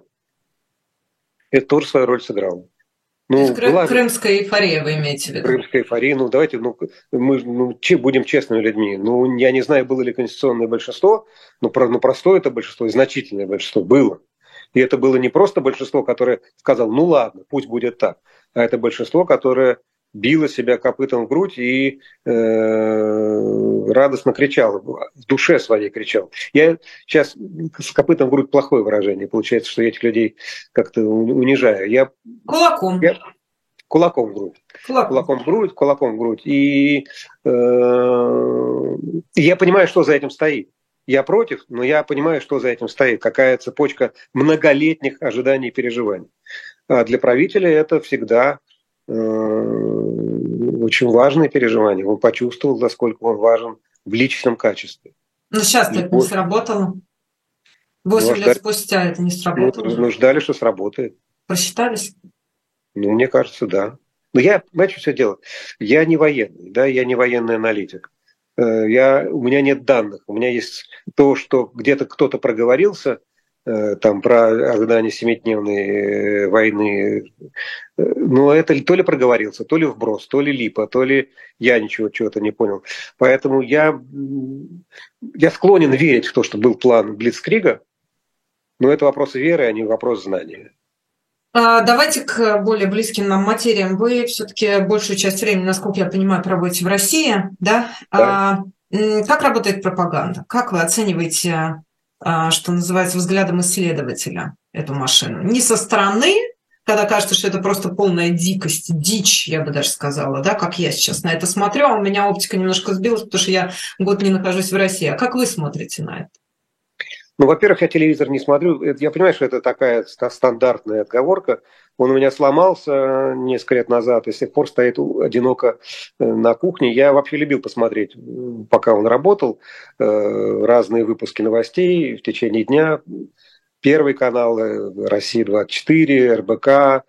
это тоже свою роль сыграло. Ну, была крымская эйфория, вы имеете в виду? Крымская эйфория. Ну, давайте, ну, мы ну, че, будем честными людьми. Ну, я не знаю, было ли конституционное большинство, но, про, ну, простое это большинство, и значительное большинство было. И это было не просто большинство, которое сказало, ну ладно, пусть будет так, а это большинство, которое било себя копытом в грудь и э, радостно кричало, в душе своей кричал. Я сейчас с копытом в грудь плохое выражение, получается, что я этих людей как-то унижаю. Я, Кулаком. Я, кулаком в грудь. Кулаком. кулаком в грудь, кулаком в грудь. И э, я понимаю, что за этим стоит. Я против, но я понимаю, что за этим стоит. Какая цепочка многолетних ожиданий и переживаний. А для правителя это всегда э, очень важное переживание. Он почувствовал, насколько он важен в личном качестве. Но сейчас-то это не сработало. Восемь лет спустя это не сработало. Ну, ждали, что сработает. Просчитались? Ну, мне кажется, да. Но я, понимаете, все дело. Я не военный, да, я не военный аналитик. Я, у меня нет данных. У меня есть то, что где-то кто-то проговорился, там, про ожидание семидневной войны. Но это то ли проговорился, то ли вброс, то ли липа, то ли я ничего чего-то не понял. Поэтому я, я склонен верить в то, что был план Блицкрига, но это вопрос веры, а не вопрос знания. Давайте к более близким нам материям. Вы все-таки большую часть времени, насколько я понимаю, проводите в России, да? Да. Как работает пропаганда? Как вы оцениваете, что называется, взглядом исследователя эту машину? Не со стороны, когда кажется, что это просто полная дикость, дичь, я бы даже сказала, да, как я сейчас на это смотрю, а у меня оптика немножко сбилась, потому что я год не нахожусь в России. А как вы смотрите на это? Ну, во-первых, я телевизор не смотрю. Я понимаю, что это такая стандартная отговорка. Он у меня сломался несколько лет назад и с тех пор стоит одиноко на кухне. Я вообще любил посмотреть, пока он работал, разные выпуски новостей в течение дня. Первый канал, Россия двадцать четыре, эр бэ ка,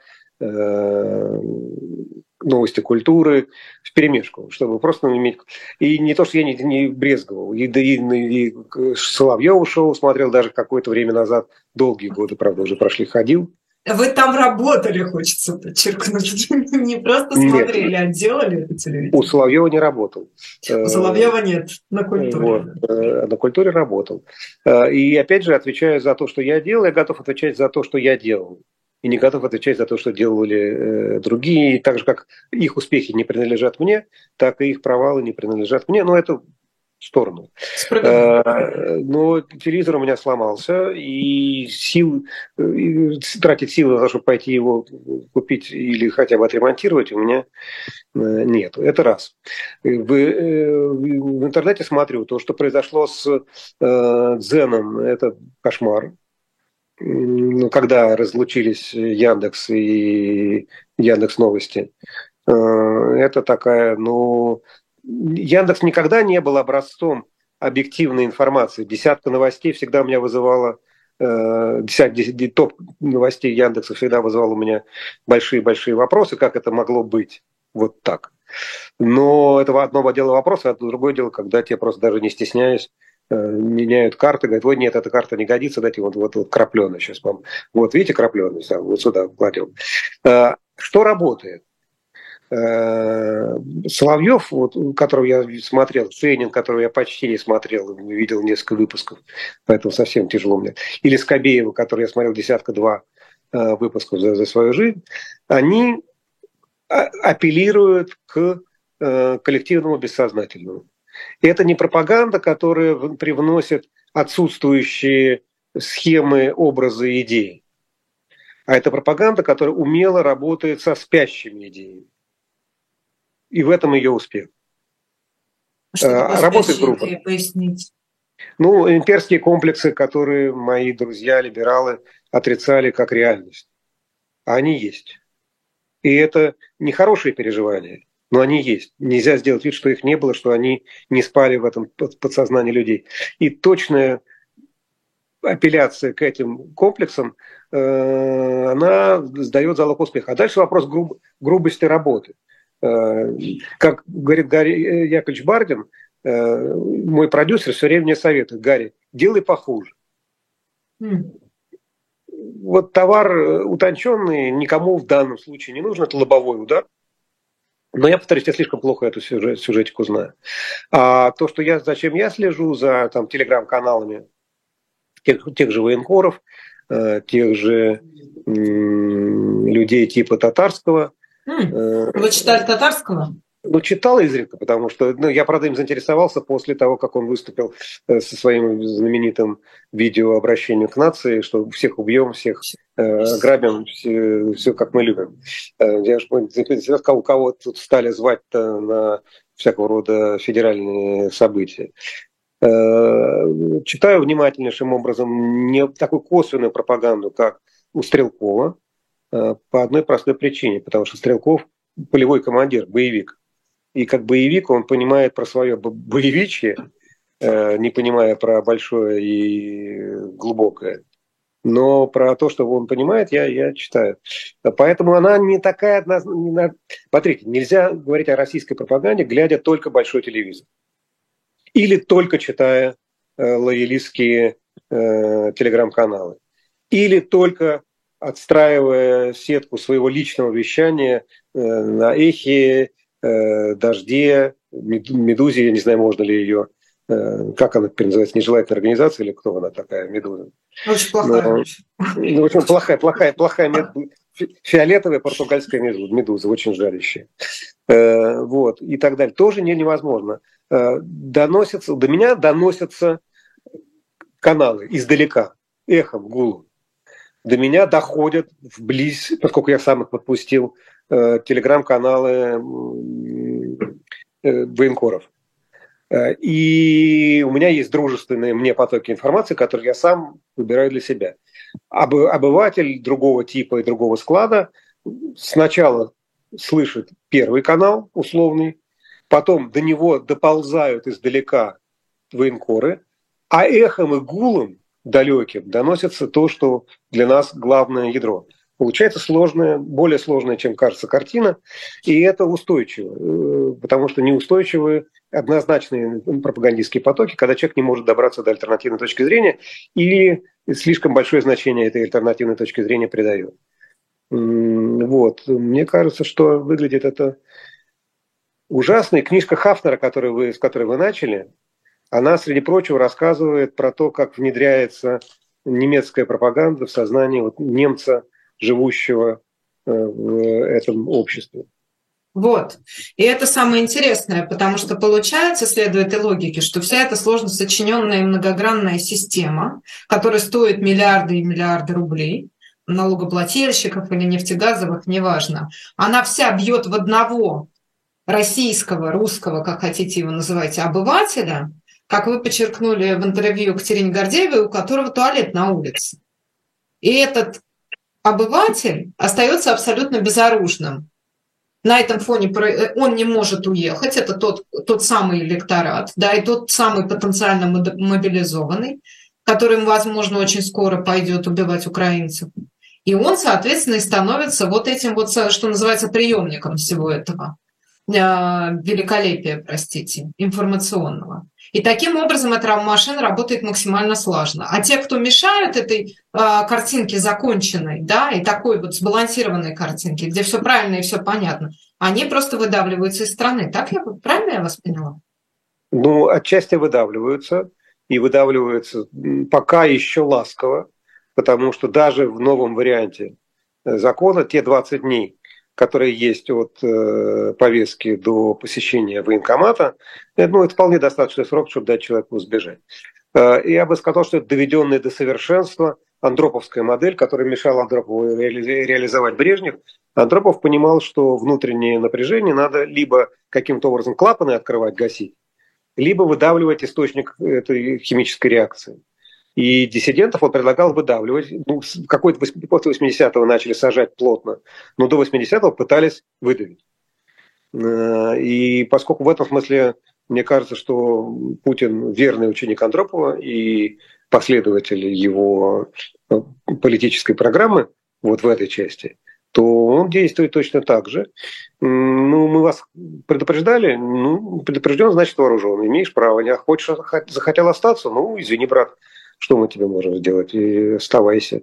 новости культуры, вперемешку, чтобы просто иметь... И не то, что я не, не брезговал. И, и, и Соловьёва шоу смотрел даже какое-то время назад, долгие годы, правда, уже прошли, ходил. Вы там работали, хочется подчеркнуть. Не просто смотрели, нет, а делали это телевидение. У Соловьёва не работал. У Соловьёва нет, на культуре. Вот, на культуре работал. И опять же, отвечаю за то, что я делал, я готов отвечать за то, что я делал. И не готов отвечать за то, что делали э, другие. Так же, как их успехи не принадлежат мне, так и их провалы не принадлежат мне. Но это в сторону. Э, но телевизор у меня сломался, и сил, и тратить силы на то, чтобы пойти его купить или хотя бы отремонтировать, у меня э, нет. Это раз. В, э, в интернете смотрю, то, что произошло с э, Дзеном, это кошмар. Ну, когда разлучились Яндекс и Яндекс Новости, это такая, ну, Яндекс никогда не был образцом объективной информации. Десятка новостей всегда у меня вызывала, десятка топ новостей Яндекса всегда вызывал у меня большие-большие вопросы, как это могло быть вот так. Но это одно дело вопроса, а другое дело, когда тебе просто даже не стесняясь, меняют карты, говорят, ой, нет, эта карта не годится, дайте вот, вот, вот крапленый сейчас вам. Вот видите крапленый, вот сюда кладем. Что работает? Соловьев, вот, которого я смотрел, тренинг, которого я почти не смотрел, видел несколько выпусков, поэтому совсем тяжело мне. Или Скобеева, который я смотрел десятка-два выпусков за, за свою жизнь, они апеллируют к коллективному бессознательному. И это не пропаганда, которая привносит отсутствующие схемы, образы, идеи. А это пропаганда, которая умело работает со спящими идеями. И в этом ее успех. Что а, работает группа. Пояснить? Ну, имперские комплексы, которые мои друзья, либералы, отрицали как реальность. А они есть. И это не хорошие переживания. Но они есть. Нельзя сделать вид, что их не было, что они не спали в этом подсознании людей. И точное апелляция к этим комплексам, э, она сдает залог успеха. А дальше вопрос груб, грубости работы. Э, как говорит Гарри Яковлевич Бардин, э, мой продюсер все время мне советует: Гарри, делай похуже. Mm. Вот товар утонченный никому в данном случае не нужен, это лобовой удар. Но я, повторюсь, я слишком плохо эту сюжет, сюжетику знаю. А то, что я, зачем я слежу за там, телеграм-каналами тех, тех же военкоров, э, тех же м, людей типа Татарского. Mm. Вы читали Татарского? Ну, читал изредка, потому что ну, я, правда, им заинтересовался после того, как он выступил со своим знаменитым видеообращением к нации, что всех убьем, всех э, грабим, все, все как мы любим. Я же у кого тут стали звать-то на всякого рода федеральные события. Э, читаю внимательнейшим образом не такую косвенную пропаганду, как у Стрелкова, э, по одной простой причине, потому что Стрелков полевой командир, боевик. И как боевик он понимает про свое боевичье, э, не понимая про большое и глубокое. Но про то, что он понимает, я, я читаю. Поэтому она не такая однозначная. Смотрите, нельзя говорить о российской пропаганде, глядя только большой телевизор. Или только читая э, лоялистские э, телеграм-каналы. Или только отстраивая сетку своего личного вещания э, на Эхе, Дожде, Медузе, я не знаю, можно ли ее, как она теперь называется, нежелательная организация, или кто она такая, Медуза? Очень плохая. Но, ну, очень плохая, плохая, плохая медуза, фиолетовая португальская медуза, медуза, очень жалящая. Вот, и так далее. Тоже не, невозможно. Доносятся, до меня доносятся каналы издалека, эхом, гулом. До меня доходят вблизь, поскольку я сам их подпустил, телеграм-каналы военкоров. И у меня есть дружественные мне потоки информации, которые я сам выбираю для себя. Обыватель другого типа и другого склада сначала слышит первый канал условный, потом до него доползают издалека военкоры, а эхом и гулом далеким доносится то, что для нас главное ядро. Получается сложная, более сложная, чем кажется, картина, и это устойчиво, потому что неустойчивые однозначные пропагандистские потоки, когда человек не может добраться до альтернативной точки зрения или слишком большое значение этой альтернативной точки зрения придает. Вот. Мне кажется, что выглядит это ужасно. И книжка Хафнера, которую вы, с которой вы начали, она, среди прочего, рассказывает про то, как внедряется немецкая пропаганда в сознание вот немца, живущего в этом обществе. Вот. И это самое интересное, потому что получается, следует и логике, что вся эта сложно сочиненная и многогранная система, которая стоит миллиарды и миллиарды рублей, налогоплательщиков или нефтегазовых, неважно, она вся бьет в одного российского, русского, как хотите его называйте, обывателя, как вы подчеркнули в интервью Катерине Гордеевой, у которого туалет на улице. И этот обыватель остается абсолютно безоружным. На этом фоне он не может уехать, это тот, тот самый электорат, да, и тот самый потенциально мобилизованный, который, возможно, очень скоро пойдет убивать украинцев. И он, соответственно, и становится вот этим вот, что называется, приемником всего этого великолепия, простите, информационного. И таким образом эта машина работает максимально слаженно. А те, кто мешают этой э, картинке законченной, да, и такой вот сбалансированной картинке, где все правильно и все понятно, они просто выдавливаются из страны. Так я правильно я вас поняла? Ну, отчасти выдавливаются, и выдавливаются пока еще ласково, потому что даже в новом варианте закона те двадцать дней, которые есть от э, повестки до посещения военкомата, ну, это вполне достаточный срок, чтобы дать человеку сбежать. Э, я бы сказал, что это доведенная до совершенства андроповская модель, которая мешала Андропову ре- реализовать Брежнев. Андропов понимал, что внутреннее напряжение надо либо каким-то образом клапаны открывать, гасить, либо выдавливать источник этой химической реакции. И диссидентов он предлагал выдавливать. Ну, какой-то после восьмидесятого начали сажать плотно, но до восьмидесятого пытались выдавить. И поскольку в этом смысле, мне кажется, что Путин верный ученик Андропова, и последователь его политической программы, вот в этой части, то он действует точно так же. Ну, мы вас предупреждали, ну, предупрежден, значит вооружен, имеешь право, не хочешь, захотел остаться, ну, извини, брат, что мы тебе можем сделать, и оставайся.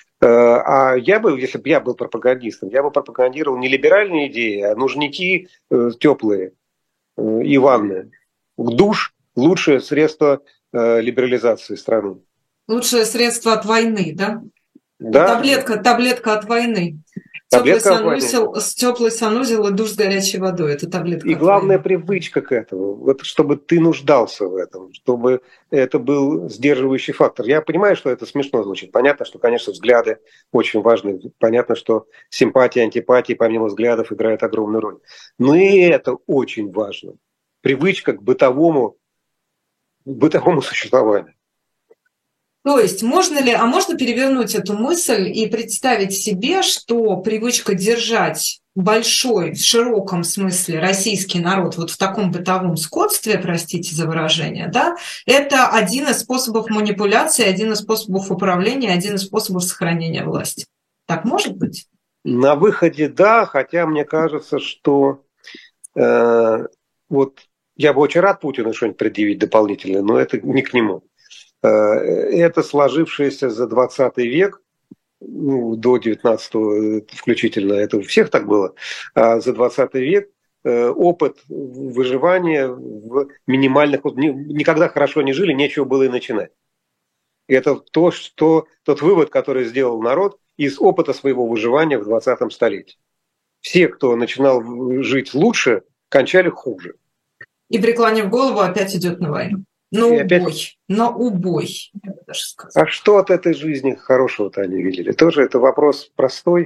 А я бы, если бы я был пропагандистом, я бы пропагандировал не либеральные идеи, а нужники теплые и ванны. Душ – лучшее средство либерализации страны. Лучшее средство от войны, да? Да. Таблетка, таблетка от войны. Теплый санузел, теплый санузел и душ с горячей водой. Это таблетка. И главная привычка к этому, вот чтобы ты нуждался в этом, чтобы это был сдерживающий фактор. Я понимаю, что это смешно звучит. Понятно, что, конечно, взгляды очень важны. Понятно, что симпатии, антипатии, помимо взглядов, играют огромную роль. Но и это очень важно. Привычка к бытовому, к бытовому существованию. То есть можно ли, а можно перевернуть эту мысль и представить себе, что привычка держать большой, в широком смысле российский народ вот в таком бытовом скотстве, простите за выражение, да, это один из способов манипуляции, один из способов управления, один из способов сохранения власти. Так может быть? На выходе да, хотя мне кажется, что э, вот я бы очень рад Путину что-нибудь предъявить дополнительное, но это не к нему. Это сложившееся за двадцатый век, ну, до девятнадцатого включительно, это у всех так было, а за двадцатый век опыт выживания в минимальных... Никогда хорошо не жили, нечего было и начинать. Это то, что, тот вывод, который сделал народ из опыта своего выживания в двадцатом столетии. Все, кто начинал жить лучше, кончали хуже. И преклонив голову, опять идет на войну. На убой, опять... на убой, я бы даже сказала. А что от этой жизни хорошего-то они видели? Тоже это вопрос простой.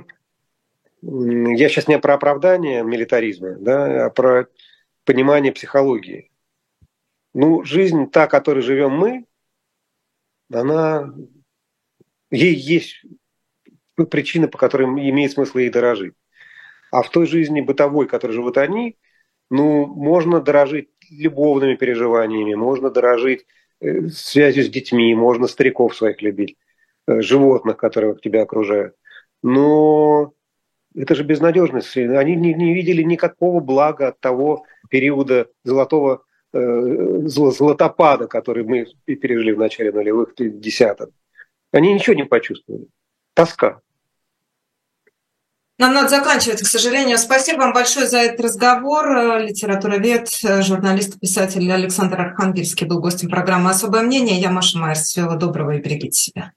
Я сейчас не про оправдание милитаризма, да, а про понимание психологии. Ну, жизнь та, которой живем мы, она... Ей есть причина, по которой имеет смысл ей дорожить. А в той жизни бытовой, которой живут они, ну, можно дорожить любовными переживаниями, можно дорожить э, связью с детьми, можно стариков своих любить, э, животных, которые тебя окружают. Но это же безнадежность. Они не, не видели никакого блага от того периода золотого э, золотопада, который мы пережили в начале нулевых десятых. Они ничего не почувствовали. Тоска. Нам надо заканчивать, к сожалению. Спасибо вам большое за этот разговор. Литературовед, журналист, писатель Александр Архангельский был гостем программы «Особое мнение». Я Маша Майер. Всего доброго и берегите себя.